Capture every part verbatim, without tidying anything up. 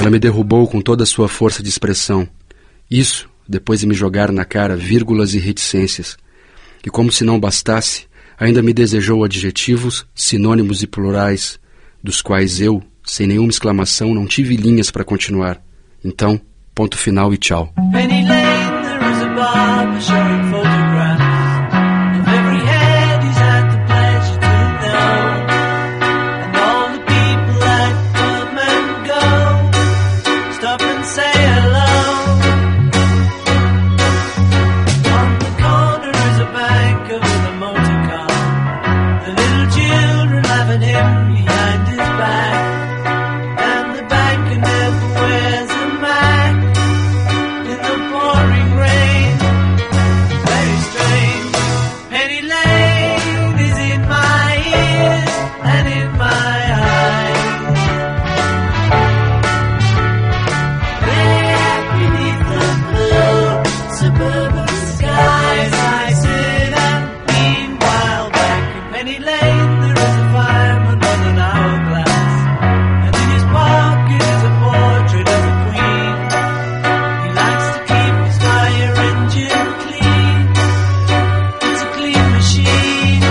Ela me derrubou com toda a sua força de expressão. Isso, depois de me jogar na cara vírgulas e reticências. E como se não bastasse, ainda me desejou adjetivos, sinônimos e plurais, dos quais eu, sem nenhuma exclamação, não tive linhas para continuar. Então, ponto final e tchau. Penny Lane, there is a barber showing photographs of every head he's had the pleasure to know, and all the people that come and go stop and say hello. On the corner is a banker with a motor car, the little children laughing him behind his back, and the banker never wears a mask in the pouring rain. Very strange. Penny Lane is in my ears and in my eyes. There beneath the blue suburban skies, I sit and meanwhile back in Penny Lane there is a fireman on an hourglass, and in his pocket is a portrait of a queen. He likes to keep his fire engine clean. It's a clean machine.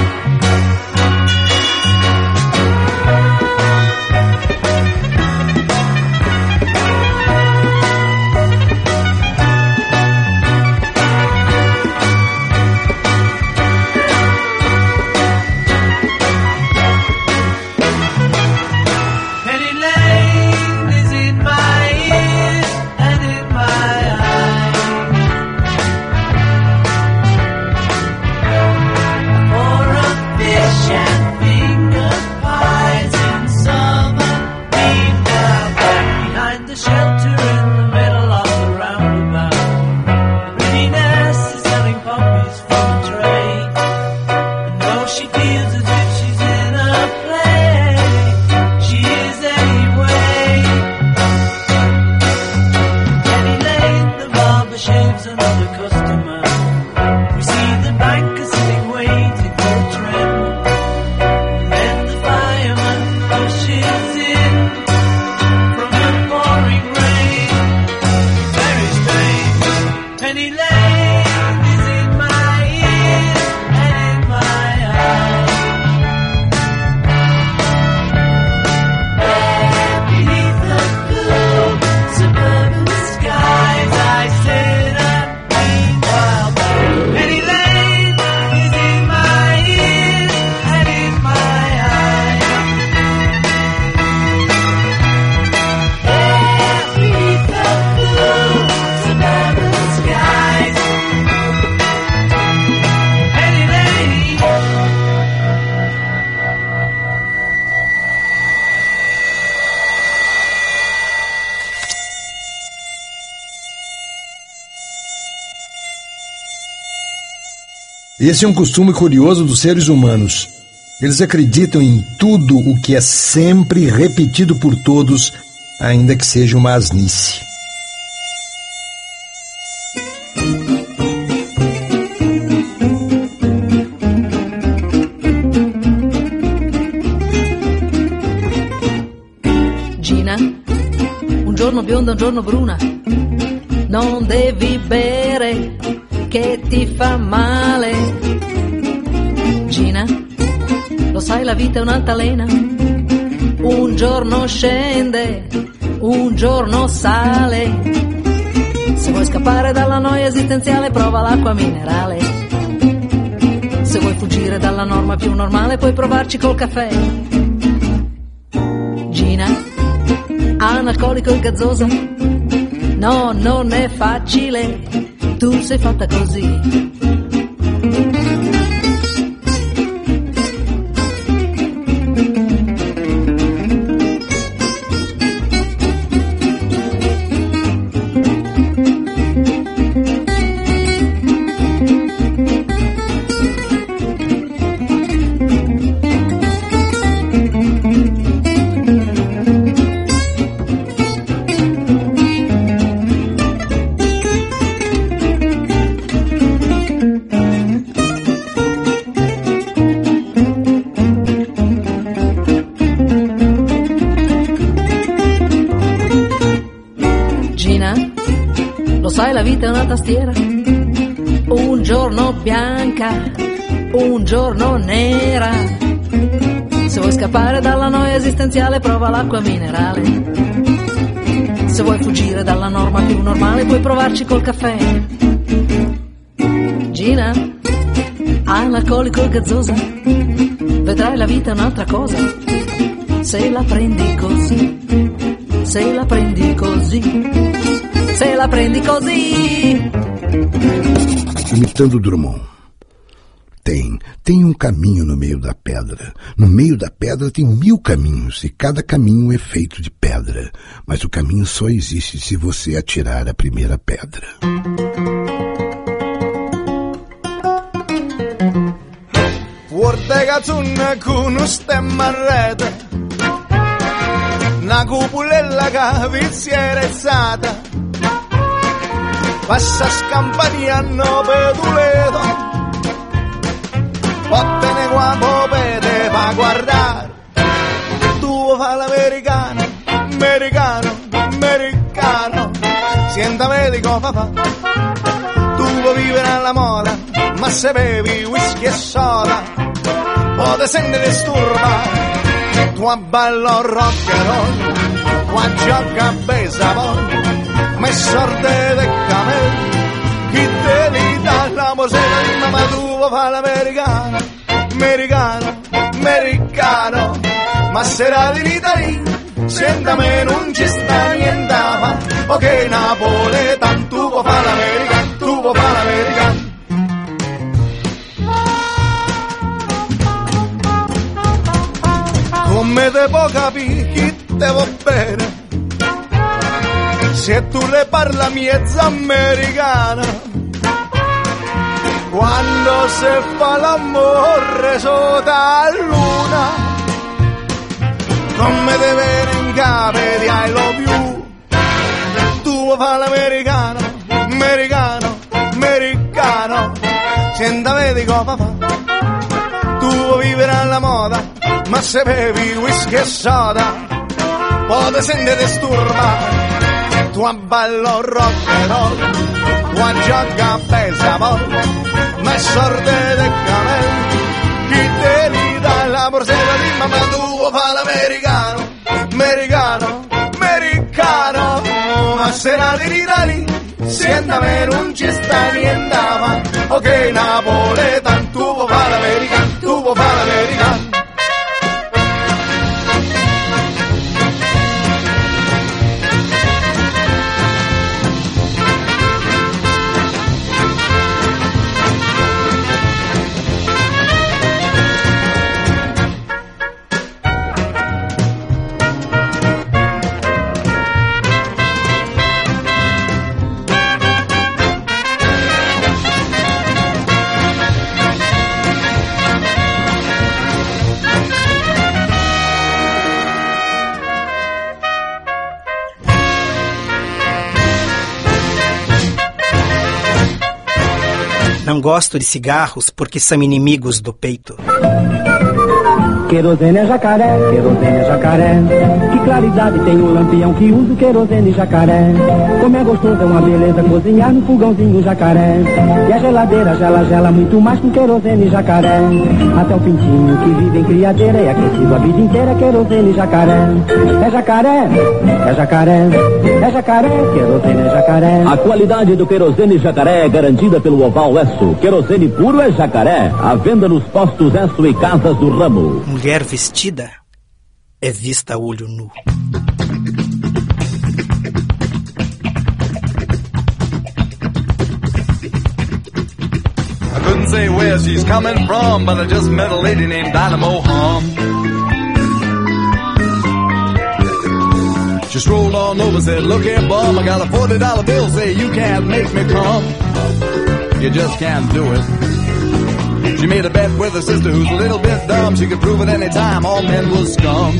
Penny Lane is in my ears and in my eyes. For a fish and finger pies in summer, meanwhile back behind the shelter in the middle of the roundabout, the prettiness is selling poppies from a tray, and though she feels as if she's in a play, she is anyway. Penny Lane, the barber shaves another customer. We see the banker sitting waiting for a trim, and then the fireman pushes in from the pouring rain. Very strange. Penny Lane is in my ears and in my eyes. There beneath the blue suburban skies, I sit and meanwhile back. Penny Lane is in my ears and in my eyes. There beneath the blue suburban skies, Penny Lane. Esse é um costume curioso dos seres humanos. Eles acreditam em tudo o que é sempre repetido por todos, ainda que seja uma asnice. Gina, un giorno bionda, un giorno bruna, non devi bere che ti fa male. Gina, lo sai la vita è un'altalena, un giorno scende, un giorno sale. Se vuoi scappare dalla noia esistenziale prova l'acqua minerale. Se vuoi fuggire dalla norma più normale puoi provarci col caffè. Gina, analcolico e gazzosa, no, non è facile, tu sei fatta così. Lo sai, la vita è una tastiera, un giorno bianca, un giorno nera. Se vuoi scappare dalla noia esistenziale, prova l'acqua minerale. Se vuoi fuggire dalla norma più normale, puoi provarci col caffè. Gina, hai l'alcolico gazzosa, vedrai la vita è un'altra cosa. Se la prendi così, se la prendi così, se la prendi così. Imitando Drummond. Tem, tem um caminho no meio da pedra. No meio da pedra tem mil caminhos e cada caminho é feito de pedra. Mas o caminho só existe se você atirar a primeira pedra. Forte cazzuna con un stemma a rete, una cupolella che vi si è rezzata, passa scampagnando per Toledo, vattene qua popete va guardare, tu fa l'americano, americano, americano, sienta medico papà, tu vuoi vivere alla moda, ma se bevi whisky e soda, poi se ne disturba, tu ballo rock and roll, tu gioca a baseball, ma sorte de camel, chi te li dà la mosera, ma tu vuoi fare l'americano, americano, americano, ma sera di Italia, senta me non ci sta niente, ok napoletano, tu vuoi fare l'americano, tu vuoi fare l'americano. Come te può capire chi te va bene se tu le parla miezza americana, quando se fa l'amore sotto la luna, come te viene in capo di I love you, tu fa l'americano, americano, americano, senta medico papà, tu vuoi vivere alla moda, ma se bevi whisky e soda, poi se ne disturba, tu ballo rock and roll, tu gioca a baseball, ma è sorte del camel, chi te li dà la borsetta di mamma, tu fa l'americano, americano, americano, ma se la dirà lì, sienta me non ci sta niente, ma ok napoletano, tu fa l'americano, tu fa l'americano. Não gosto de cigarros porque são inimigos do peito. Querosene é jacaré, querosene é jacaré. Que claridade tem o lampião que usa o querosene jacaré. Como é gostoso, é uma beleza cozinhar no fogãozinho jacaré. E a geladeira gela, gela muito mais com querosene jacaré. Até o pintinho que vive em criadeira é aquecido a vida inteira, querosene jacaré. É jacaré, é jacaré, é jacaré, querosene é jacaré. A qualidade do querosene jacaré é garantida pelo Oval Esso. Querosene puro é jacaré. À venda nos postos Esso e Casas do Ramo. Mulher vestida é vista a olho nu. I couldn't say where she's coming from, but I just met a lady named Dynamo Hum. She strolled on over and said, look here, bum, I got a forty dollar bill, say you can't make me come. You just can't do it. She made a bet with her sister who's a little bit dumb. She could prove at any time all men was scum.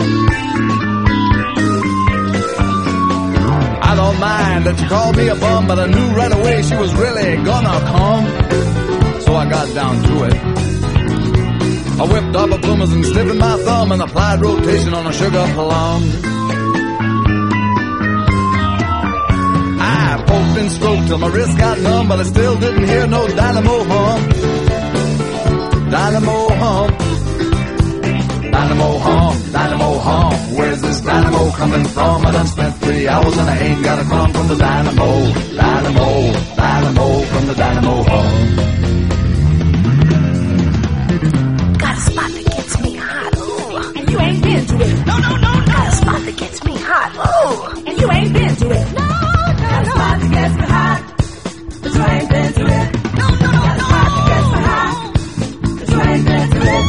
I don't mind that she called me a bum, but I knew right away she was really gonna come. So I got down to it. I whipped up a bloomers and stiffened my thumb and applied rotation on a sugar plum. I poked and stroked till my wrist got numb, but I still didn't hear no dynamo hum. Dynamo hum. Dynamo hum, dynamo hum. Where's this dynamo coming from? I done spent three hours and I ain't got a crumb from the dynamo. Dynamo, dynamo from the dynamo hum. Got a spot that gets me hot, ooh, and you ain't been to it. No, no, no, no. Got a spot that gets me hot, ooh, and you ain't been to it. No, no, no. Got a spot that gets me hot, but you ain't been to it. No, no, no, no. Got a spot that gets me hot, but you ain't been to it.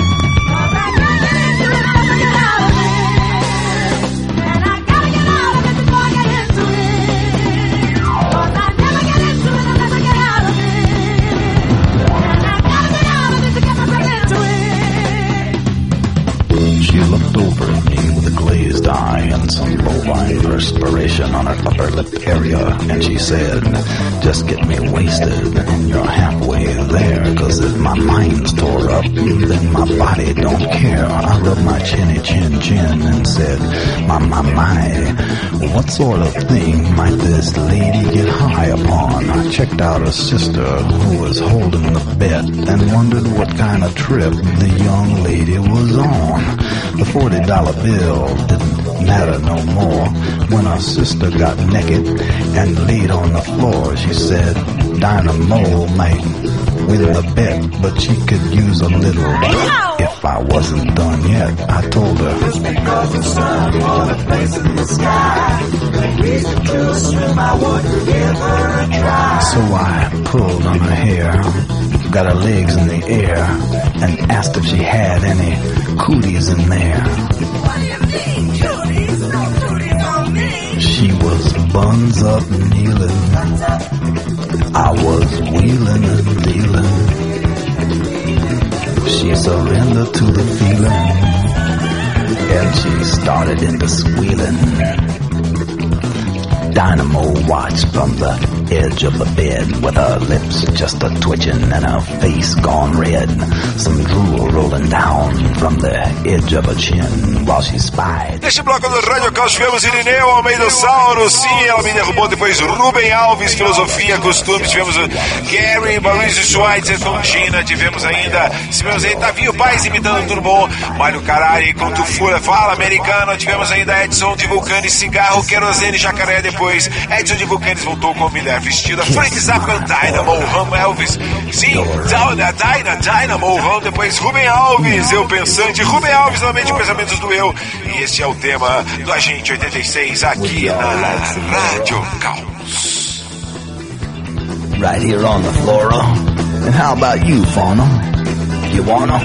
She looked over at me with a glazed eye and some bovine perspiration on her upper lip area, and she said, just get me wasted and you're halfway there, cause if my mind's tore up, then my body don't care. I rubbed my chinny chin chin and said, my, my, my, what sort of thing might this lady get high upon? I checked out her sister who was holding the bed and wondered what kind of trip the young lady was on. The forty dollar bill didn't matter no more when our sister got naked and laid on the floor. She said Dynamo might win the bet, but she could use a little. If I wasn't done yet, I told her, it's because the sun on a place in the sky. Reason to assume I would give her a try. So I pulled on her hair, got her legs in the air, and asked if she had any cooties in there. What do you mean, cooties? No cooties on me. She was buns up kneeling. I was wheeling and dealing. She surrendered to the feeling, and she started into squealing. Dynamo watched from the edge of the bed with her lips just a twitching and her face gone red, some drool rolling down from the edge of her chin while she spied. Neste bloco do Rádio Caos tivemos Irineu Almeida Sauro, sim, ela me derrubou. Depois Rubem Alves, Filosofia, Costumes. Tivemos Gary, Maurício Schweitzer com Gina. Tivemos ainda, tivemos aí Tavinho Paz imitando o Turbo, Mário Carari com Tufura, Fala Americano. Tivemos ainda Edson de Vulcane, Cigarro, Querosene, Jacaré. Depois Edson de Vulcanes voltou com Mulher Vestida, Frank Zappa, Dynamo Hum, Elvis, sim, Dyna, Dyna, Dynamo Hum. Depois Rubem Alves, Eu Pensante, Rubem Alves novamente, Pensamentos do Eu. E este é o tema do Agente oitenta e seis aqui na Rádio Caos. Right here on the flora. And how about you, Fauna? You wanna?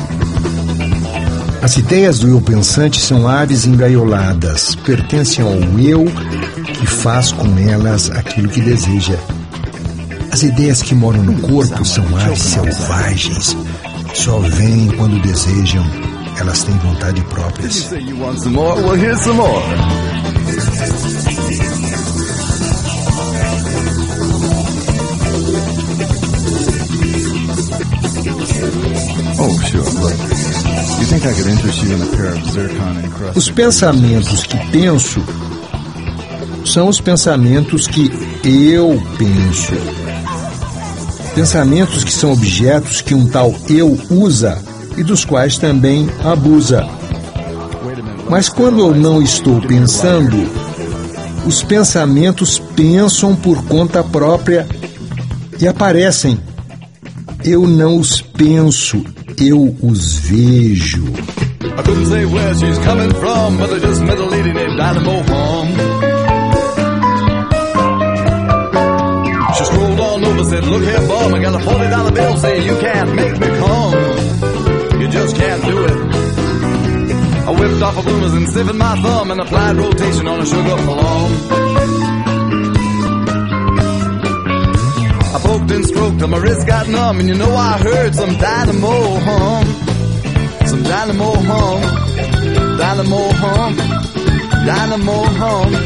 As ideias do eu pensante são aves engaioladas, pertencem ao eu que faz com elas aquilo que deseja. As ideias que moram no corpo são aves selvagens, só vêm quando desejam, elas têm vontade próprias. Os pensamentos que penso são os pensamentos que eu penso. Pensamentos que são objetos que um tal eu usa e dos quais também abusa. Mas quando eu não estou pensando, os pensamentos pensam por conta própria e aparecem. Eu não os penso, eu os vejo. I couldn't say where she's coming from, but I just met a lady named Dynamo Hum. She strolled on over, said, look here, bum, I got a forty dollar bill, say you can't make me come. You just can't do it. I whipped off a bloomers and sipped my thumb and applied rotation on a sugar plum. I poked and stroked till my wrist got numb, and you know I heard some dynamo hum. Some dynamo hum. Dynamo hum. Dynamo hum.